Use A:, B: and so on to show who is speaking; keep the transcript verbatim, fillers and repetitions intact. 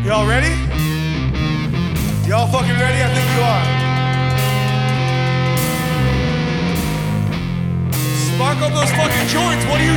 A: Y'all ready? Y'all fucking ready? I think you are. Spark up those fucking joints. What are you